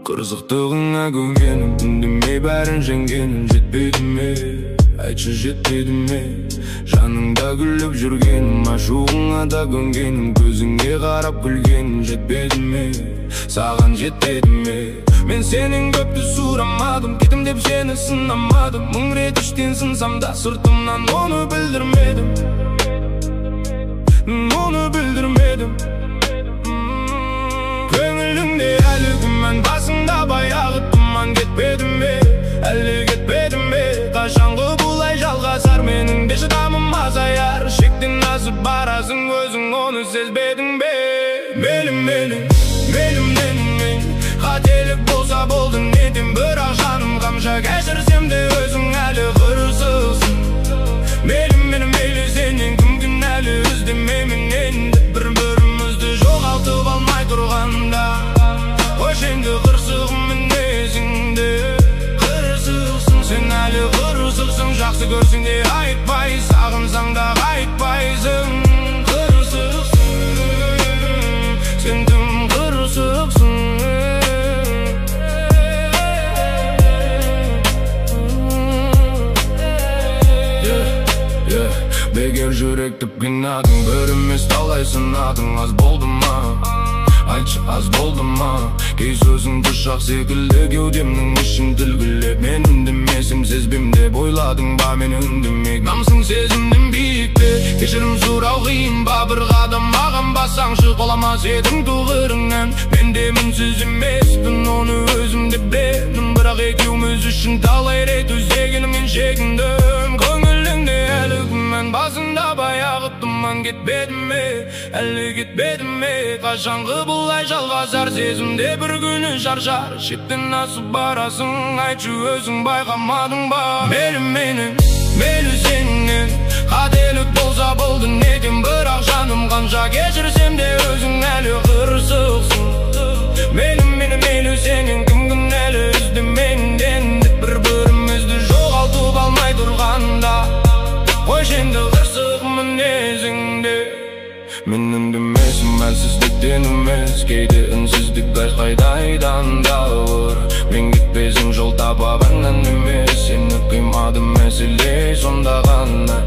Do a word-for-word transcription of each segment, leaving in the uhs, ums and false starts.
Қызықтығыңа көнгенім, үндемей бәрін жеңгенім жетпеді ме? Айтшы жетпеді ме? Жаныңда күліп жүргенім, ашуыңа да көнгенім, көзіңе қарап күлгенім жетпеді ме? Саған жетпеді ме? Мен сенің көпті сұрамадым, кетім деп сені сынамадым. Мың рет іштен сынсам да сыртымнан оны білдірмедім, оны білдірмедім. Көңіліңде әлі күмән, басыңда баяғы тұман. Кетпеді ме, әлі кетпеді ме? Қашанғы бұлай жалғасар, менің де шыдамым азаяр. Шектен асып барасың, өзің оны сезбедің бе? Мейлі мейлі, мейлімнен мен қателік болса болды, нетем, бірақ жаным қамша кешірсем де өзің әлі қырсызсың. Мейлі мені мейлі, сенен күн әлі іздемеймін енді. Бір-бірімізді жоғалтып алмай тұрғанда, қош енді қырсығым мінезіңді. Қырсықсың, сен әлі қырсықсың. Жақсы көрсең де айтпай, сағынсаң да қайтпайсың. Қырсықсың, сен тым қырсықсың. Бекер жүректі қинадың, бір емес талай сынадың. Аз болды ма? Айтшы, аз болды ма? Кей сөзің пышақ секілді кеудемнің ішін тілгілеп. Мен үндемесім, сезбем деп ойладың ба мені үндемек? Намсың сезімнің биікте, кешірім сұрау қиын ба? Бір қадам маған бассаңшы, қоламас едің тұғырыңнан. Мен де мінсіз емеспін, оны өзім де білемін. Бірақ екеуміз үшін талай рет өзегеніммен шегіндім. Көңіліңде әлі күмән, басында баяғы тұман. Кетпеді ме, әлі кетпеді ме? Қашанғы бұлай жалғасар, сезімде бір күні шаршар. Шектен асып барасың, айтшы өзің байқамадың ба? Мейлі менің, мейлі сенің қателік болса болды, нетем, бірақ жаным қанша кешірсем де өзің әлі қырсықсың. Мейлі мені мейлі, сенің күн әлі іздемеймін енді. Бір-бірімізді жоғалтып алмай тұрғанда, қош енді қырсық мінезіңде. Мен үндемесім, әлсіздіктен емес, кейде үнсіздік қайдайдан да ауыр. Мен кетпесің, жол таба бәрінен емес, сені қимадым мәселе сонда ғана.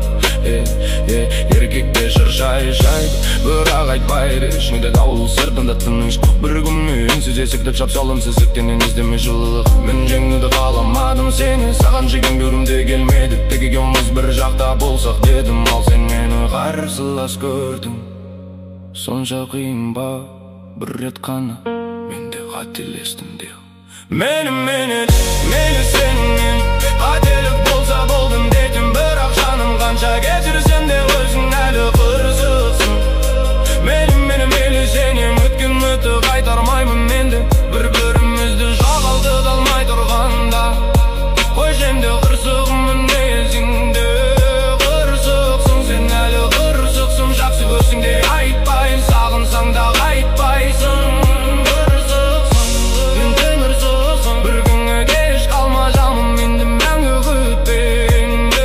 Еркекте шыршай шайды, бірақ айтпайды. Ішінде дауыл сыртында тыныш, бір күнмен үнсіз есікті чап салым. Сіздіктенен іздеме жылылық, мен жеңуді қаламадым сені. Саған жеген көрімде келмеді, тек екеуміз бір жақта болсақ дедім. Ал сен мені қарсылас көрдің. Сонша қиын ба, бір рет қана мен де қателестім деу. Мені мені, мені сенен қателік болса болдым дедім, бірақ жаным қанша кешірсем де өзің әлі қырсықсың. Мені мені мейлі, сенен өткен үмітті қайтармаймын енді. Бір-бірімізді жоғалтып алмай тұрғанда, қош енді қырсығым мінезіңді. Қырсықсың, сен әлі қырсықсың. Жақсы көрсең де айтпай, сағынсаң да қайтпайсың. Қырсықсың, мен темірсықсың. Бір күні кеш қалма жаным, енді мәңгі күтпеймін.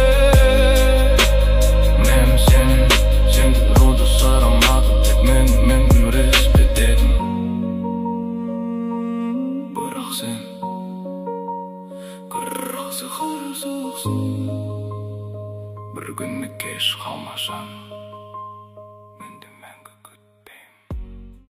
Мен сенің, сен тұруды сұрамадым, тек мен, мен респект едім. Бірақ сен қырсықсың. Бір күні кеш қалма жаным.